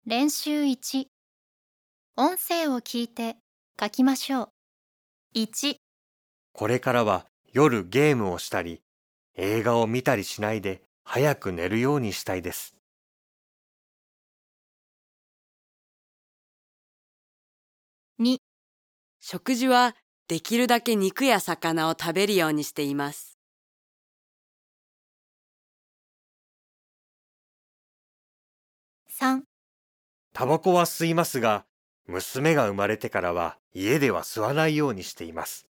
練習1、音声を聞いて書きましょう。1、 これからは夜ゲームをしたり、映画を見たりしないで早く寝るようにしたいです。 2、 食事はできるだけ肉や魚を食べるようにしています。 3、 タバコは吸いますが、娘が生まれてからは家では吸わないようにしています。